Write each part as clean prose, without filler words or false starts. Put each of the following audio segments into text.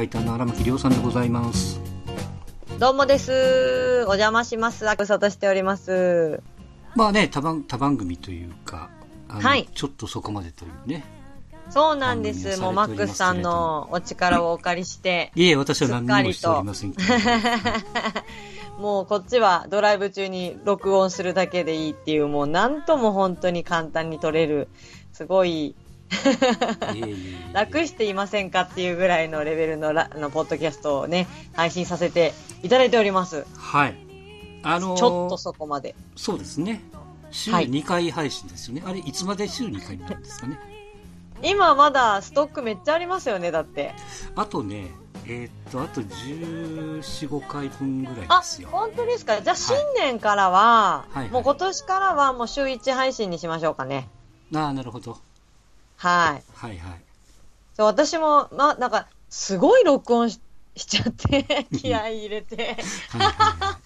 イターの荒牧亮さんでございます。 どうもです。お邪魔します。ご無沙汰しております。 まあね、他番組というか、 はい、 ちょっとそこまでというね。 そうなんです。もうマックスさんのお力をお借りして。 いえ、私は何もしておりませんけど。 もうこっちはドライブ中に録音するだけでいいっていう、もうなんとも本当に簡単に撮れる、すごい楽していませんかっていうぐらいのレベルのポッドキャストをね、配信させていただいております。 はい。 ちょっとそこまで。 そうですね。週2回配信ですよね。あれ、いつまで週2回になるんですかね。 今まだストックめっちゃありますよね、だって。 あとね、あと14、15回分ぐらいですよ。 あ、本当ですか。じゃあ新年からは、 はい、 もう今年からはもう週1配信にしましょうかね。 ああ、なるほど。 はい。 はいはい。 そう、私も、なんか、すごい録音しちゃって、気合い入れて。 はいはいはい、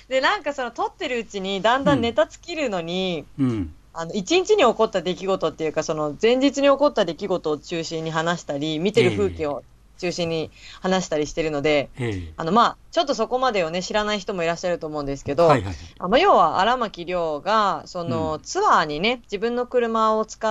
で、なんかその撮ってるうちにだんだんネタ尽きるのに、一日に起こった出来事っていうか、その前日に起こった出来事を中心に話したり、見てる風景を中心に話したりしてるので、ちょっとそこまでをね、知らない人もいらっしゃると思うんですけど、要は荒牧亮が、そのツアーにね、自分の車を使って、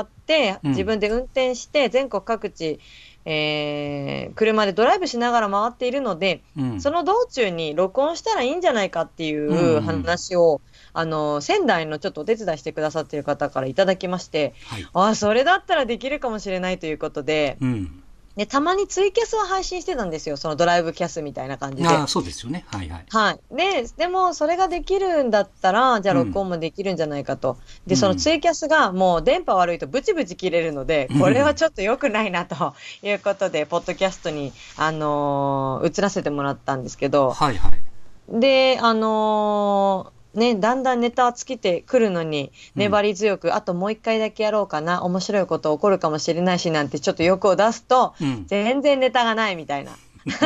自分で運転して全国各地、車でドライブしながら回っているので、その道中に録音したらいいんじゃないかっていう話を、仙台のちょっとお手伝いしてくださっている方からいただきまして、それだったらできるかもしれないということで、で、たまにツイキャスは配信してたんですよ。そのドライブキャスみたいな感じで。 そうですよね。はいはい。 はい。でも、それができるんだったら、じゃあ録音もできるんじゃないかと。で、そのツイキャスがもう電波悪いとブチブチ切れるので、これはちょっと良くないなということで、ポッドキャストに、移らせてもらったんですけど、 はいはい。 で、だんだんネタ尽きてくるのに、粘り強く、あともう一回だけやろうかな、面白いこと起こるかもしれないしなんてちょっと欲を出すと、全然ネタがないみたいな。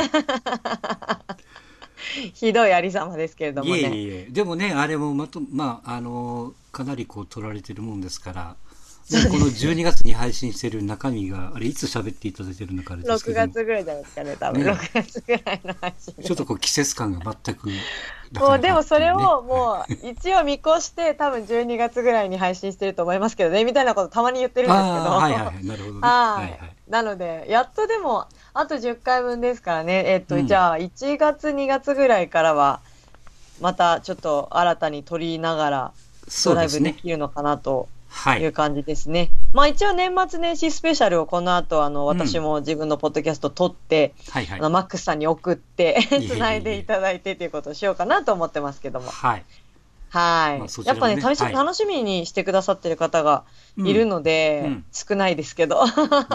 ひどいありさまですけれどもね。 いえ。でもね、あれもかなりこう取られてるもんですから、この12月に配信している中身が、あれいつ喋っていただいてるのかですけど。 6月ぐらいじゃないですかね、多分。6月ぐらいの配信。 ちょっとこう季節感が全く。 もうでもそれをもう一応見越して多分12月ぐらいに配信してると思いますけどね、みたいなことたまに言ってるんですけど。 はいはい、なるほどね。 なので、やっとでも、あと10回分ですからね、じゃあ1月2月ぐらいからは、またちょっと新たに撮りながら、ドライブできるのかなと。いう感じですね。一応年末年始スペシャルをこの後私も自分のポッドキャスト撮って、マックスさんに送って繋いでいただいてということをしようかなと思ってますけども。はい。やっぱね、楽しみにしてくださってる方がいるので、少ないですけど。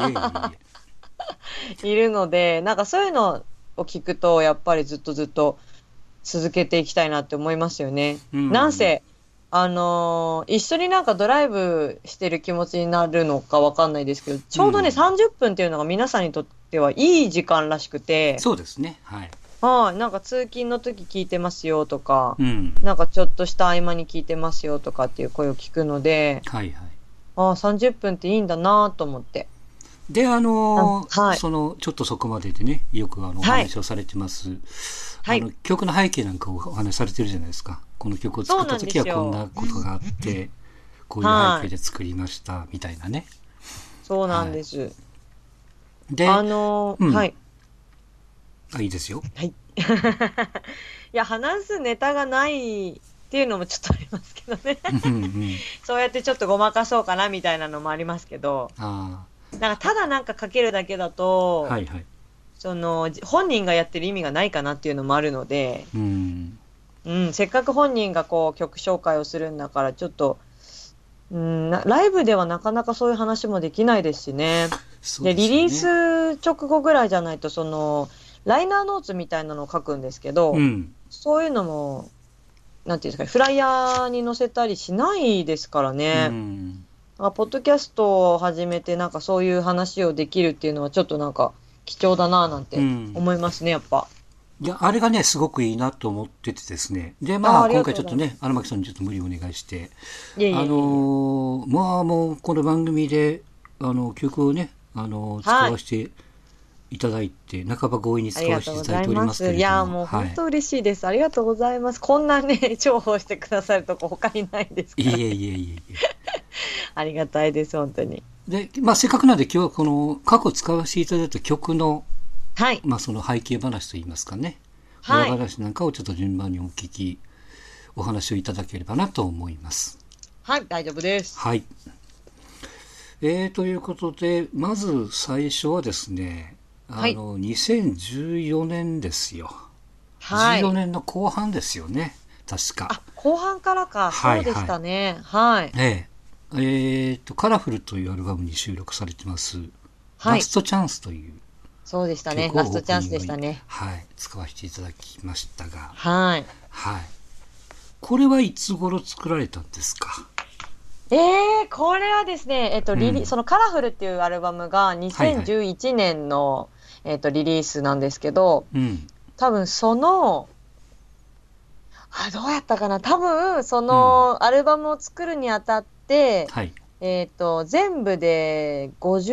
いるので、なんかそういうのを聞くと、やっぱりずっと続けていきたいなって思いますよね。なんせ、一緒になんかドライブしてる気持ちになるのかわかんないですけど、ちょうどね、30分っていうのが皆さんにとってはいい時間らしくて。 そうですね。はい。 なんか通勤の時聞いてますよとか、なんかちょっとした合間に聞いてますよとかっていう声を聞くので、30分っていいんだなと思って。 で、その、ちょっとそこまででね、よくお話をされてます。曲の背景なんかをお話しされてるじゃないですか。この曲を作った時はこんなことがあって、こういう背景で作りました、みたいなね。 そうなんです。 で、 はい。 いいですよ。 はい。いや、話すネタがないっていうのもちょっとありますけどね。そうやってちょっとごまかそうかなみたいなのもありますけど。なんかただなんかかけるだけだと、その本人がやってる意味がないかなっていうのもあるので、せっかく本人がこう曲紹介をするんだからちょっと、ライブではなかなかそういう話もできないですしね。で、リリース直後ぐらいじゃないとそのライナーノーツみたいなのを書くんですけど、そういうのもなんていうんですかね、フライヤーに載せたりしないですからね。ポッドキャストを始めてなんかそういう話をできるっていうのはちょっとなんか貴重だななんて思いますね、やっぱ。 いや、あれがね、すごくいいなと思っててですね。で、今回ちょっとね、荒牧さんにちょっと無理をお願いして、もうこの番組で、曲をね、使わせていただいて、半ば強引に使わせていただいておりますけれども。 いや、もう本当嬉しいです。ありがとうございます。こんなね、重宝してくださるとこ他にないですから、ね。 いえいえいえ。 ありがたいです、本当に。 で、せっかくなんで今日はこの過去使わせていただいた曲の、 はい。 その背景話といいますかね。 はい。 裏話なんかをちょっと順番にお話をいただければなと思います。 はい、大丈夫です。 はい。ということで、まず最初はですね、2014年ですよ。はい。14年の後半ですよね。確か。 後半からか。そうでしたね。はい。 カラフルというアルバムに収録されてます、ラストチャンスという。 そうでしたね。ラストチャンスでしたね。 はい。使わせていただきましたが。 はい。 はい。これはいつ頃作られたんですか？ これはですね、そのカラフルっていうアルバムが2011年の、リリースなんですけど、多分どうやったかな、多分そのアルバムを作るにあたって、全部で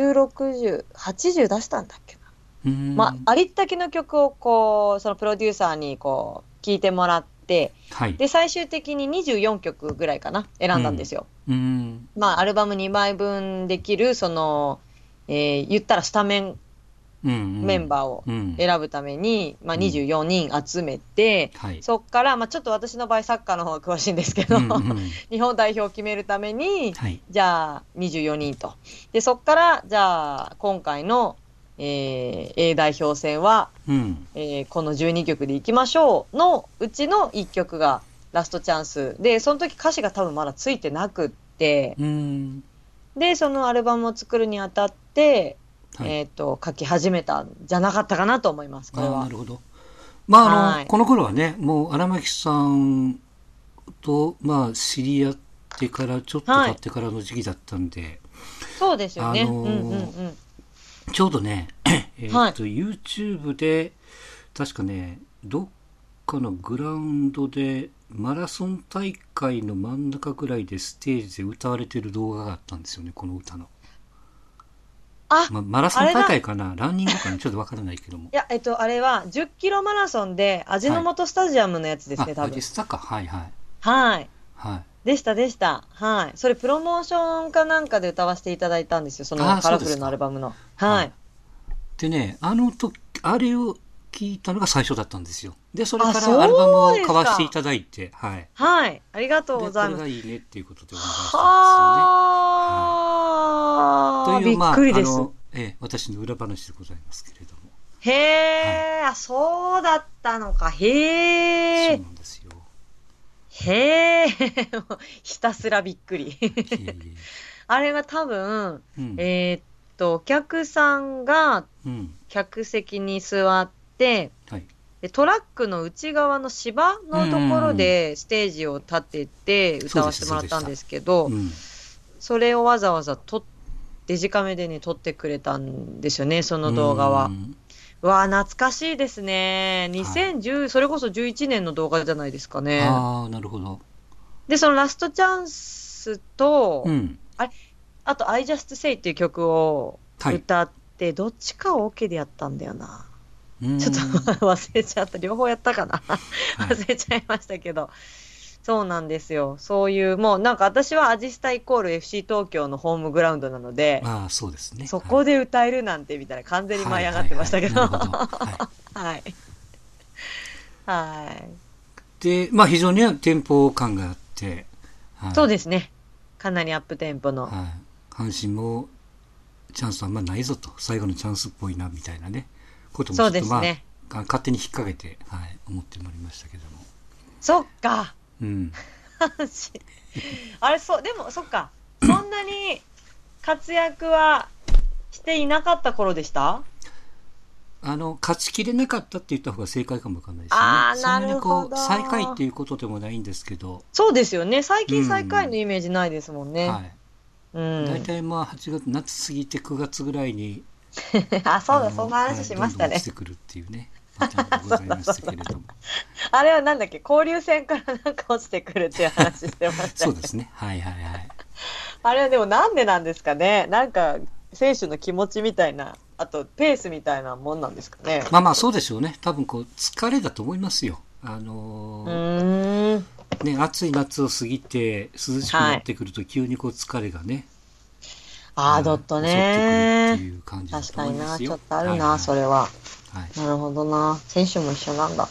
50、60、80出したんだっけな。ありったけの曲をそのプロデューサーに聴いてもらって、で、最終的に24曲ぐらいかな、選んだんですよ。アルバム2枚分できる、言ったらスタメンメンバーを選ぶために、24人集めて、そっから、ちょっと私の場合サッカーの方が詳しいんですけど、日本代表を決めるために、じゃあ24人と。で、そっから、じゃあ今回の、A 代表戦は、この12曲でいきましょうのうちの1曲がラストチャンスで、その時歌詞が多分まだついてなくって、で、そのアルバムを作るにあたって、書き始めたんじゃなかったかなと思います、これは。 なるほど。この頃はね、もう荒牧さんと、知り合ってから、ちょっと経ってからの時期だったんで、 そうですよね。 ちょうどね、YouTube で、確かね、どっかのグラウンドで、マラソン大会の真ん中ぐらいでステージで歌われてる動画があったんですよね、この歌の。マラソン大会かな、ランニングかな、ちょっとわからないけども。 いや、あれは10キロマラソンで味の素スタジアムのやつですね、多分。 味スタか、はい。 でした。はい。それプロモーションかなんかで歌わせていただいたんですよ、そのカラフルのアルバムの。はい。 でね、あれを聞いたのが最初だったんですよ。で、それからアルバムを買わせていただいて、はい。 はい。ありがとうございます。 これがいいねっていうことでお願いしたんですよね。という、 びっくりです。 私の裏話でございますけれども。 へー、そうだったのか。へー。 そうなんですよ。 へー。ひたすらびっくり。あれは多分、お客さんが客席に座って、でトラックの内側の芝のところでステージを立てて歌わせてもらったんですけど、それをわざわざデジカメでね撮ってくれたんですよね、その動画は。わあ、懐かしいですね。2010、それこそ11年の動画じゃないですかね。 ああ、なるほど。 で、そのラストチャンスと、あと I Just Say っていう曲を歌って、どっちかをオケでやったんだよな。ちょっと忘れちゃった。両方やったかな。忘れちゃいましたけど。そうなんですよ。そういう、もうなんか私はアジスタイコール FC 東京のホームグラウンドなので、 そうですね。 そこで歌えるなんてみたいな、完全に舞い上がってましたけど。はい。 で、非常にテンポ感があって、 そうですね。かなりアップテンポの。 阪神もチャンスあんまないぞと、最後のチャンスっぽいなみたいなね、こともちょっと勝手に引っ掛けて、思ってまいりましたけども。 そっか。あれ、でもそっか。そんなに活躍はしていなかった頃でした？ 勝ちきれなかったって言った方が正解かもわかんないですね。 なるほど。 最下位っていうことでもないんですけど。 そうですよね。最近最下位のイメージないですもんね。 大体8月、夏過ぎて9月ぐらいにそうだ、そんな話しましたね。 どんどん落ちてくるっていうね、パターンでございましたけれども。 あれはなんだっけ、交流戦からなんか落ちてくるっていう話してましたね。 そうですね。あれはでもなんでなんですかね。なんか選手の気持ちみたいなあとペースみたいなもんなんですかね。 まあまあそうでしょうね。多分こう疲れだと思いますよ。ね、暑い夏を過ぎて涼しくなってくると急にこう疲れがね、 どっとね。 襲ってくるっていう感じだと思いますよ。 確かにな、ちょっとあるな、それは。なるほどな。選手も一緒なんだな。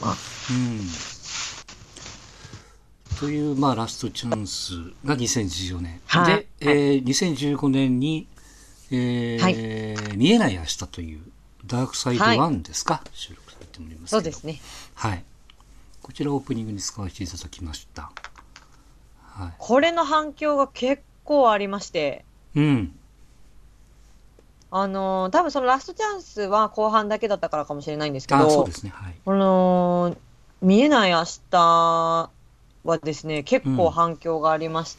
という、まあ、ラストチャンスが2014年。で、2015年に、見えない明日というダークサイド1ですか、収録されておりますけど。 そうですね。 はい。こちらオープニングに使わせていただきました。 はい。これの反響が結構ありまして。多分そのラストチャンスは後半だけだったからかもしれないんですけど、 そうですね。はい。 見えない明日はですね、結構反響がありまして、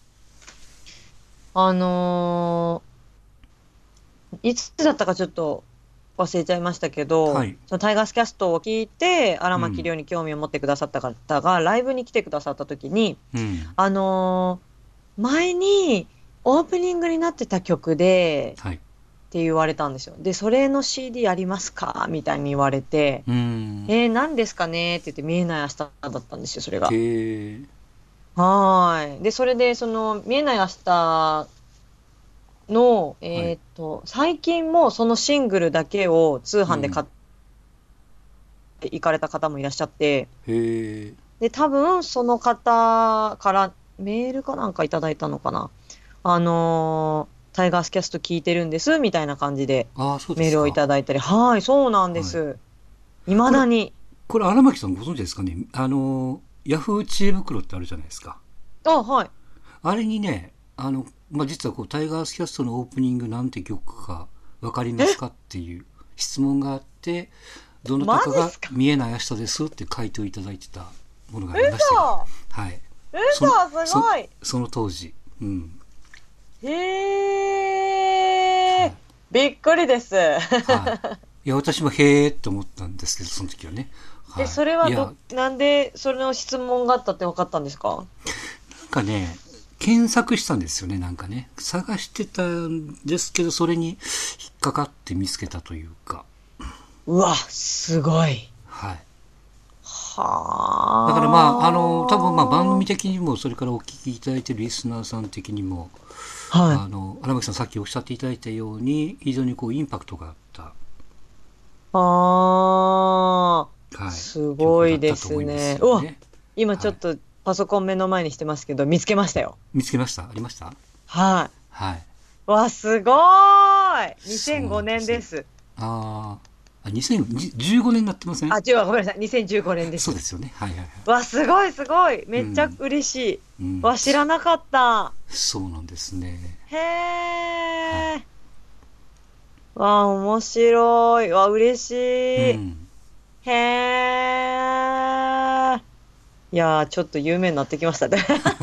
いつだったかちょっと忘れちゃいましたけど、そのタイガースキャストを聞いて荒牧亮に興味を持ってくださった方がライブに来てくださった時に、前にオープニングになってた曲で、って言われたんですよ。で、それの CD ありますかみたいに言われて、何ですかねって言って、見えない明日だったんですよ、それが。で、それで、その、見えない明日の、最近もそのシングルだけを通販で買って行かれた方もいらっしゃって、で、多分その方からメールかなんかいただいたのかな。タイガースキャスト聞いてるんですみたいな感じでメールをいただいたり、そうなんです。いまだに。 これ荒牧さんご存知ですかね。ヤフー知恵袋ってあるじゃないですか。あれにね、実はこうタイガースキャストのオープニングなんて曲か分かりますかっていう質問があって、どなたかが見えない明日ですって回答いただいてたものがありましたよ。はい。 すごい。 その当時。 びっくりです。 いや、私もへーって思ったんですけど、その時はね。 それはなんでそれの質問があったって分かったんですか？ なんかね、検索したんですよね、なんかね。探してたんですけど、それに引っかかって見つけたというか。 うわ、すごい。 はい。だから多分番組的にも、それからお聞きいただいているリスナーさん的にも、荒牧さんさっきおっしゃっていただいたように、非常にこうインパクトがあった。 すごいですね。今ちょっとパソコン目の前にしてますけど、見つけましたよ。 見つけました？ありました？ はい。わ、すごーい。2005年です。 2015年になってません？ ごめんなさい。2015年です。 そうですよね。 わ、すごいすごい。めっちゃ嬉しい。わ、知らなかった。 そうなんですね。 へー。わ、面白い。わ、嬉しい。へー。いやー、ちょっと有名になってきましたね。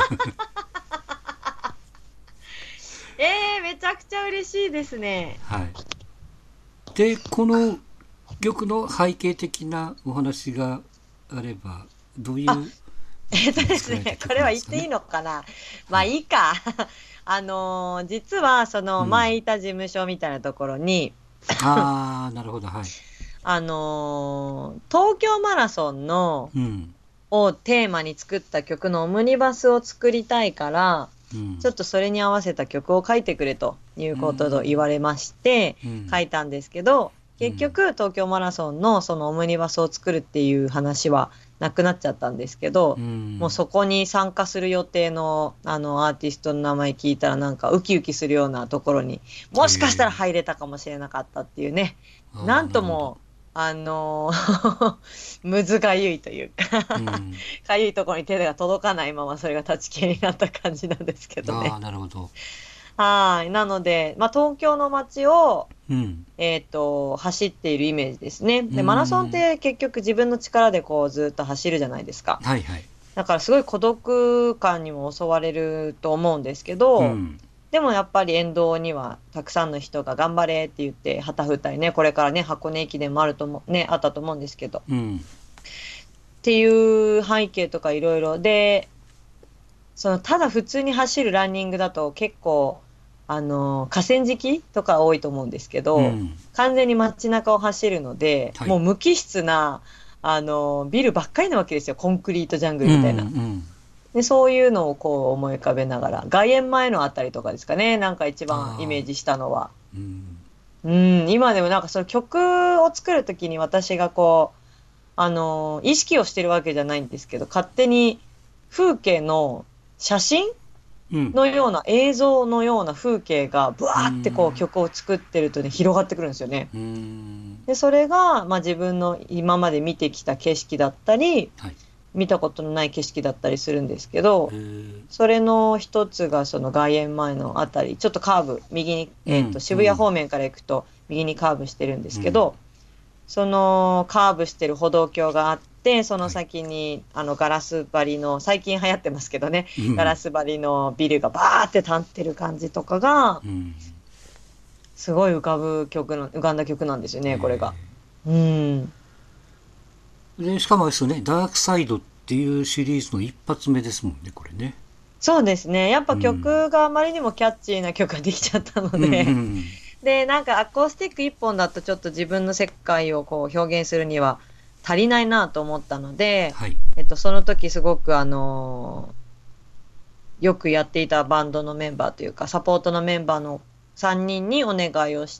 めちゃくちゃ嬉しいですね。 で、この曲の背景的なお話があれば、どういうですね、これは言っていいのかな。まあいいか。実はその前いた事務所みたいなところに、 なるほど、はい。 東京マラソンの、をテーマに作った曲のオムニバスを作りたいから、ちょっとそれに合わせた曲を書いてくれということを言われまして、書いたんですけど、結局東京マラソンのそのオムニバスを作るっていう話はなくなっちゃったんですけど、もうそこに参加する予定のアーティストの名前聞いたらなんかウキウキするようなところにもしかしたら入れたかもしれなかったっていうね、なんともむずがゆいというかかゆいところに手が届かないままそれが立ち消えになった感じなんですけどね。 なるほど。 なので、東京の街を、走っているイメージですね。で、マラソンって結局自分の力でこうずっと走るじゃないですか。だからすごい孤独感にも襲われると思うんですけど、でもやっぱり沿道にはたくさんの人が頑張れって言って旗振ったりね、これからね、箱根駅伝もあったと思うんですけど、っていう背景とかいろいろで、ただ普通に走るランニングだと結構河川敷とか多いと思うんですけど、完全に街中を走るので、もう無機質な、ビルばっかりなわけですよ。コンクリートジャングルみたいな。で、そういうのをこう思い浮かべながら、外苑前のあたりとかですかね、なんか一番イメージしたのは。今でもなんかその曲を作るときに私がこう、意識をしてるわけじゃないんですけど、勝手に風景の写真のような、映像のような風景がブワーってこう曲を作ってるとね、広がってくるんですよね。で、それが、まあ自分の今まで見てきた景色だったり、見たことのない景色だったりするんですけど、それの一つがその外苑前のあたり、ちょっとカーブ、右に、渋谷方面から行くと右にカーブしてるんですけど、そのカーブしてる歩道橋があって、その先にガラス張りの、最近流行ってますけどね、ガラス張りのビルがバーって立ってる感じとかが、すごい浮かんだ曲なんですよね、これが。 でしかもあれですよね、ダークサイドっていうシリーズの一発目ですもんね、これね。 そうですね。やっぱ曲があまりにもキャッチーな曲ができちゃったので、で、なんかアコースティック一本だとちょっと自分の世界をこう表現するには足りないなと思ったので、その時すごくよくやっていたバンドのメンバーというか、サポートのメンバーの3人にお願いをして、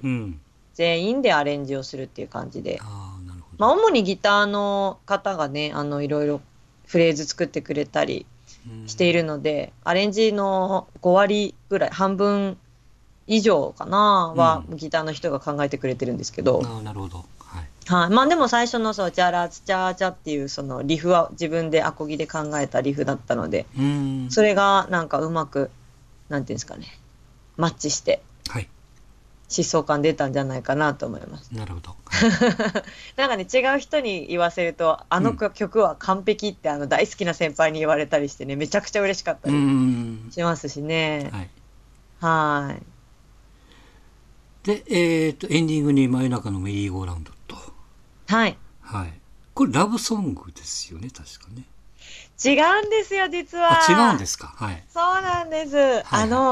全員でアレンジをするっていう感じで。まあ、主にギターの方がね、いろいろフレーズ作ってくれたりしているので、アレンジの5割ぐらい、半分以上かなは、ギターの人が考えてくれてるんですけど。 なるほど。 はい。まあでも最初のそう、チャラチャーチャっていうそのリフは自分でアコギで考えたリフだったので、それがなんかうまく、なんていうんですかね、マッチして。疾走感出たんじゃないかなと思います。 なるほど。 なんかね、違う人に言わせると、曲は完璧って大好きな先輩に言われたりしてね、めちゃくちゃ嬉しかったりしますしね。はい。 で、エンディングに真夜中のメリーゴーラウンドと。 はい。 これラブソングですよね、確かね。 違うんですよ、実は。 違うんですか。 そうなんです。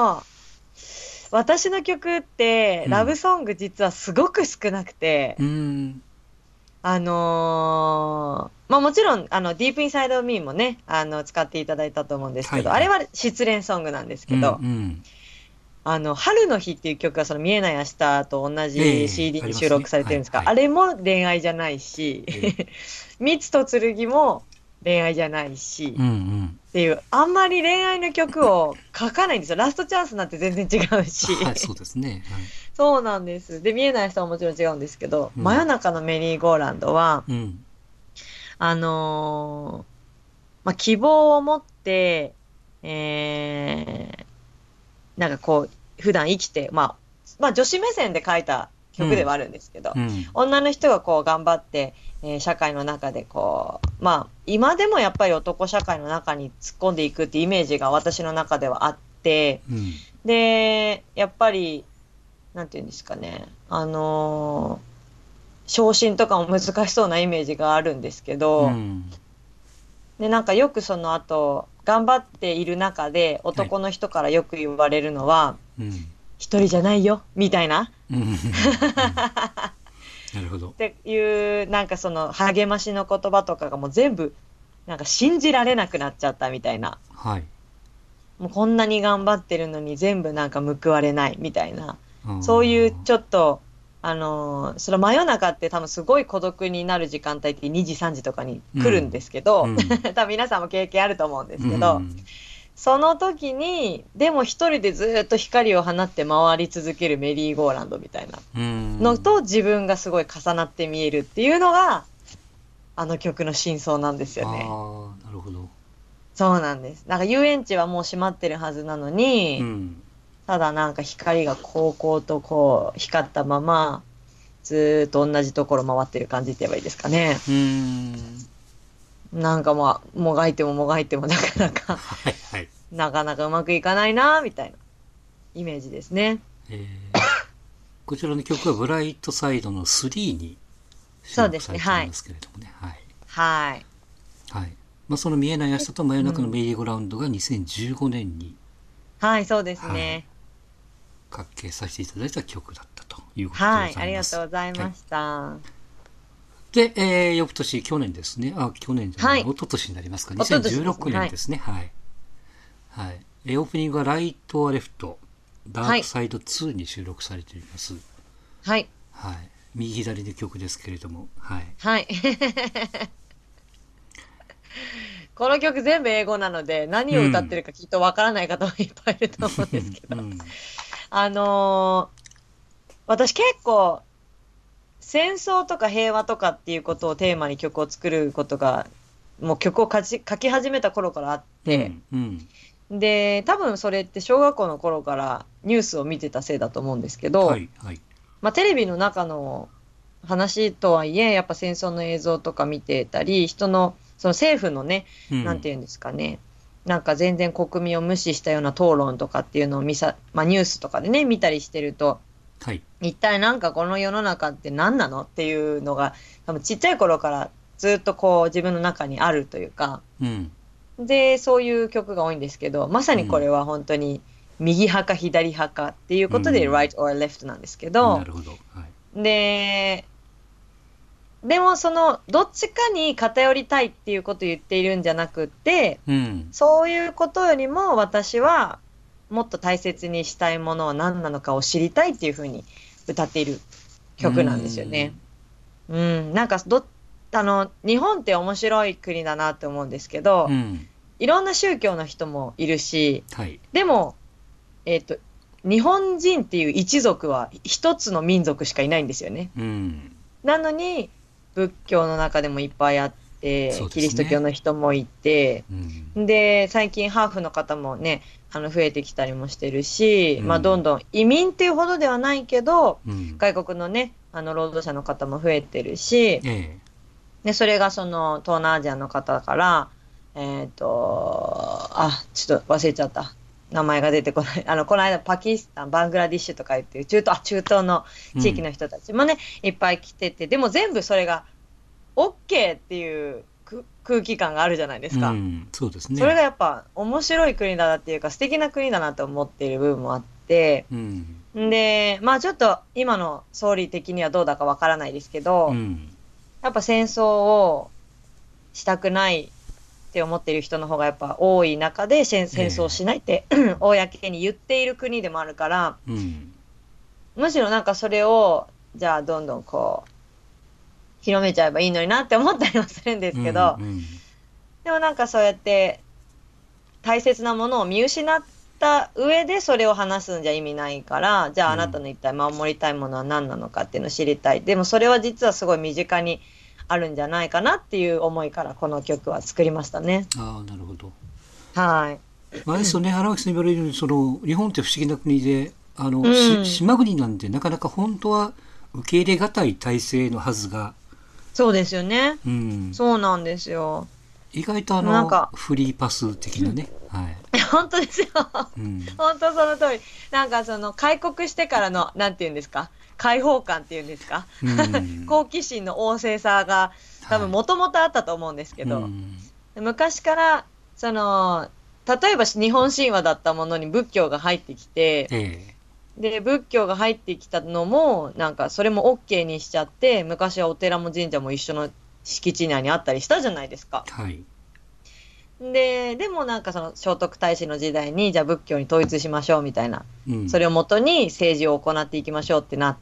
私の曲って、ラブソング実はすごく少なくて、まあもちろん、ディープインサイドミーもね、使っていただいたと思うんですけど、あれは失恋ソングなんですけど、春の日っていう曲がその見えない明日と同じ CD に収録されてるんですが、あれも恋愛じゃないし、蜜と剣も恋愛じゃないし、っていう、あんまり恋愛の曲を書かないんですよ。ラストチャンスなんて全然違うし。 そうですね。 そうなんです。で、見えない人はもちろん違うんですけど、真夜中のメリーゴーランドは、まあ、希望を持って、なんかこう、普段生きて、まあ女子目線で書いた曲ではあるんですけど、女の人がこう頑張って、社会の中でこう、まあ、今でもやっぱり男社会の中に突っ込んでいくっていうイメージが私の中ではあって、で、やっぱり、なんていうんですかね、昇進とかも難しそうなイメージがあるんですけど、で、なんかよくその後、頑張っている中で男の人からよく言われるのは、一人じゃないよ、みたいな。 なるほど。 っていう、なんかその励ましの言葉とかがもう全部、なんか信じられなくなっちゃったみたいな。もうこんなに頑張ってるのに全部なんか報われないみたいな。そういうちょっと、その真夜中って多分すごい孤独になる時間帯って2時3時とかに来るんですけど、多分皆さんも経験あると思うんですけど、その時に、でも一人でずっと光を放って回り続けるメリーゴーランドみたいなのと自分がすごい重なって見えるっていうのが、あの曲の真相なんですよね。 なるほど。 そうなんです。なんか遊園地はもう閉まってるはずなのに、ただなんか光がこうとこう光ったまま、ずーっと同じところ回ってる感じって言えばいいですかね。なんかまあ、もがいてもなかなか、なかなかうまくいかないな、みたいなイメージですね。 こちらの曲はブライトサイドの3に収録されていますけれどもね。まあ、その見えない明日と真夜中のメリーゴーラウンドが2015年に。 そうですね。 かけさせていただいた曲だったということでございます。 はい、ありがとうございました。はい、 で、翌年、去年ですね。去年じゃない、一昨年になりますか。2016年ですね。はい。はい。オープニングはライト・ア・レフト、ダークサイド2に収録されています。 はい。 はい。右左の曲ですけれども。はい。 はい。この曲全部英語なので、何を歌ってるかきっとわからない方もいっぱいいると思うんですけど。私結構、戦争とか平和とかっていうことをテーマに曲を作ることが、もう曲を書き始めた頃からあって、で、多分それって小学校の頃からニュースを見てたせいだと思うんですけど、はいはい、まあテレビの中の話とはいえ、やっぱ戦争の映像とか見てたり、その政府のね、なんていうんですかね、なんか全然国民を無視したような討論とかっていうのをまあニュースとかでね、見たりしてると、はい、一体なんかこの世の中って何なのっていうのが、多分ちっちゃい頃からずっとこう自分の中にあるというか、で、そういう曲が多いんですけど、まさにこれは本当に右派か左派かっていうことで、right or left なんですけど、 なるほど。はい、 でもどっちかに偏りたいっていうことを言っているんじゃなくて、そういうことよりも私はもっと大切にしたいものは何なのかを知りたいっていうふうに歌っている曲なんですよね。なんか日本って面白い国だなって思うんですけど、いろんな宗教の人もいるし、はい、でも、日本人っていう一族は一つの民族しかいないんですよね。なのに、仏教の中でもいっぱいあって、キリスト教の人もいて、で、最近ハーフの方もね、増えてきたりもしてるし、まあ、どんどん移民っていうほどではないけど、外国のね、労働者の方も増えてるし、で、それが東南アジアの方から、ちょっと忘れちゃった。名前が出てこない。この間パキスタン、バングラディッシュとか言って中東の地域の人たちもね、いっぱい来てて、でも全部それが OK っていう空気感があるじゃないですか。 そうですね。 それがやっぱ面白い国だなっていうか素敵な国だなと思っている部分もあって、で、まあちょっと今の総理的にはどうだかわからないですけど、やっぱ戦争をしたくないって思っている人の方がやっぱ多い中で戦争をしないって、公に言っている国でもあるから、むしろなんかそれをじゃあどんどんこう広めちゃえばいいのになって思ったりもするんですけど、でもなんかそうやって大切なものを見失った上でそれを話すんじゃ意味ないから、じゃああなたの一体守りたいものは何なのかっていうのを知りたい。でもそれは実はすごい身近にあるんじゃないかなっていう思いからこの曲は作りましたね。 ああ、なるほど。 はい。 あれですよね、荒牧さん言われるように日本って不思議な国で島国なんでなかなか本当は受け入れがたい体制のはずが。 そうですよね。そうなんですよ。 意外となんかフリーパス的なね。はい。 本当ですよ。本当その通り。なんか開国してからのなんていうんですか。開放感っていうんですか、好奇心の旺盛さが多分もともとあったと思うんですけど、昔から例えば日本神話だったものに仏教が入ってきて、で仏教が入ってきたのもなんかそれも OK にしちゃって、昔はお寺も神社も一緒の敷地内にあったりしたじゃないですか。 はい。 でもなんか聖徳太子の時代にじゃあ仏教に統一しましょうみたいな、それをもとに政治を行っていきましょうってなって、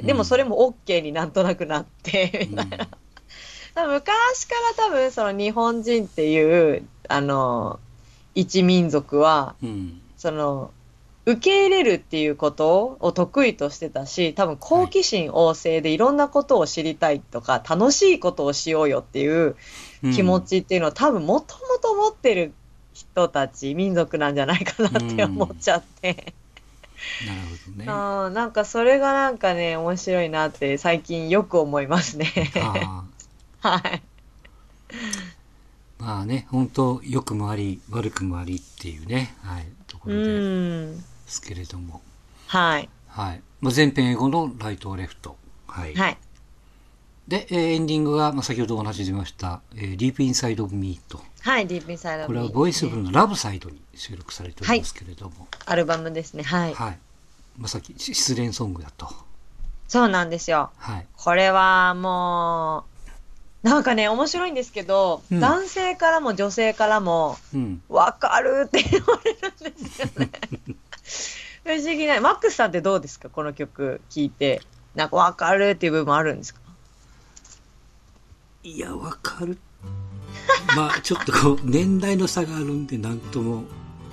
でもそれも OK になんとなくなってみたいな、昔から多分日本人っていう一民族は、受け入れるっていうことを得意としてたし、多分好奇心旺盛でいろんなことを知りたいとか、楽しいことをしようよっていう気持ちっていうのは多分もともと持ってる人たち、民族なんじゃないかなって思っちゃって。 なるほどね。 なんかそれがなんかね、面白いなって最近よく思いますね。はい。 まあね、本当良くもあり悪くもありっていうね、はい、ところですけれども。 はい。 はい。まあ、前編英語のライト・レフト。はい。はい。で、エンディングが、まあ、先ほどお話ししました、Deep Inside of Me と。 はい、Deep Inside of Me。 これはボイスブルーのラブサイドに収録されておりますけれども。 はい、アルバムですね。はい。 はい。 さっき失恋ソングだと。 そうなんですよ。 はい。 これはもう、なんかね、面白いんですけど、男性からも女性からも、わかるって言われるんですよね。不思議な。マックスさんってどうですか、この曲聴いて。なんかわかるっていう部分あるんですか？ いや、わかる。まあ、ちょっとこう、年代の差があるんで、なんとも、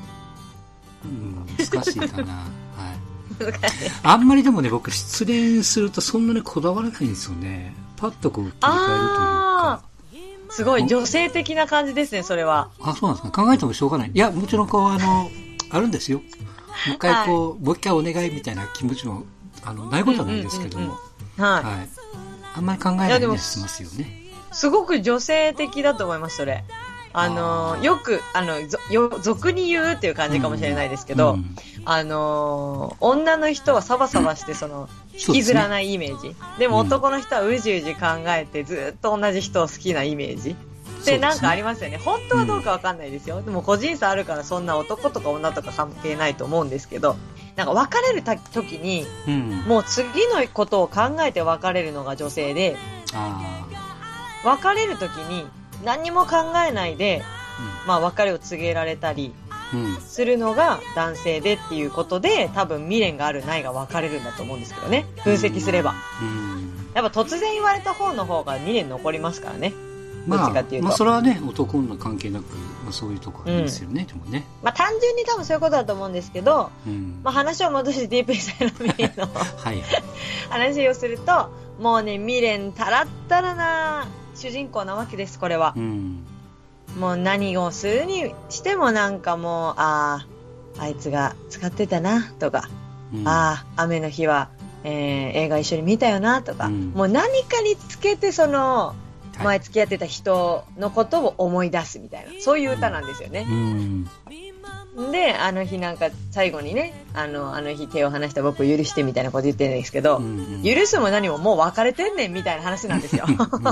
難しいかな。はい。あんまりでもね、僕、失恋するとそんなにこだわらないんですよね。パッとこう、切り替えるというか。 すごい女性的な感じですね、それは。 あ、そうなんですか。考えてもしょうがない。いや、もちろんこう、あるんですよ。もう一回こう、はい、もう一回お願いみたいな気持ちも、ないことはないですけども。はい。あんまり考えないようにしますよね。 すごく女性的だと思います、それ。よく、俗に言うっていう感じかもしれないですけど、女の人はサバサバして、引きずらないイメージ。でも男の人はうじうじ考えて、ずっと同じ人を好きなイメージ。で、なんかありますよね。本当はどうかわかんないですよ。でも個人差あるから、そんな男とか女とか関係ないと思うんですけど、なんか別れる時に、もう次のことを考えて別れるのが女性で、別れる時に何も考えないで、まあ別れを告げられたりするのが男性でっていうことで、多分未練があるないが分かれるんだと思うんですけどね、分析すれば。やっぱ突然言われた方の方が未練残りますからね。どっちかっていうと。 まあそれはね、男女関係なく、まあ、そういうとこありますよね、でもね。 まあ単純に多分そういうことだと思うんですけど、まあ話を戻してディープインサイドミーの話をすると、もうね、未練たらったらな主人公なわけです、これは。もう何をするにしてもなんかもう、あいつが使ってたなとか、雨の日は、映画一緒に見たよなとか、もう何かにつけて前付き合ってた人のことを思い出すみたいな、そういう歌なんですよね。で、あの日なんか最後にね、あの日手を離した僕を許してみたいなこと言ってるんですけど、許すも何ももう別れてんねんみたいな話なんですよ。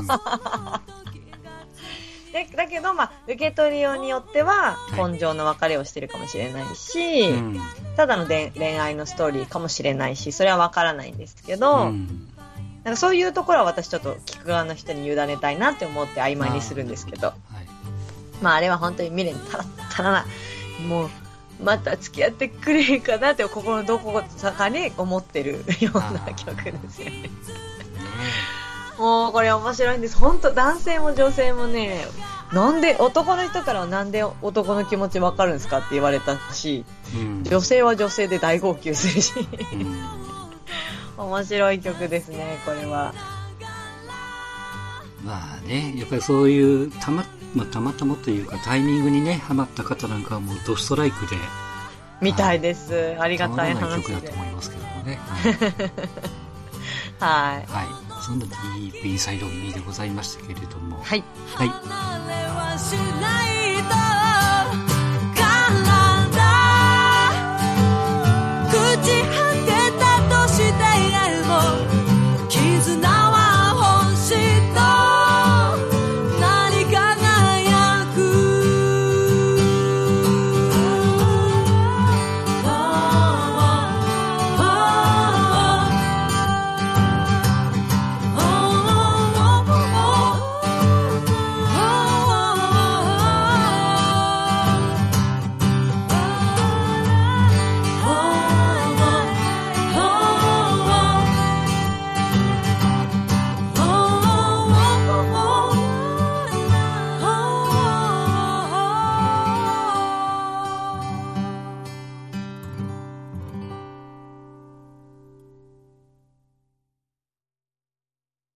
だけど、まあ、受け取りようによっては根性の別れをしてるかもしれないし、ただの恋愛のストーリーかもしれないし、それは分からないんですけど、なんかそういうところは私ちょっと聞く側の人に委ねたいなって思って曖昧にするんですけど、まああれは本当に未練たらったらな、もうまた付き合ってくれへんかなって心のどこかに思ってるような曲ですよね。もうこれ面白いんです。本当男性も女性もね、なんで男の人からはなんで男の気持ちわかるんですかって言われたし、女性は女性で大号泣するし、面白い曲ですね、これは。まあね、やっぱりそういうたまたまというかタイミングにねハマった方なんかはもうドストライクでみたいです。ありがたい話で。 曲だと思いますけどもね。 はい。 はい。そんなディープインサイドミーでございましたけれども。 はい。 はい。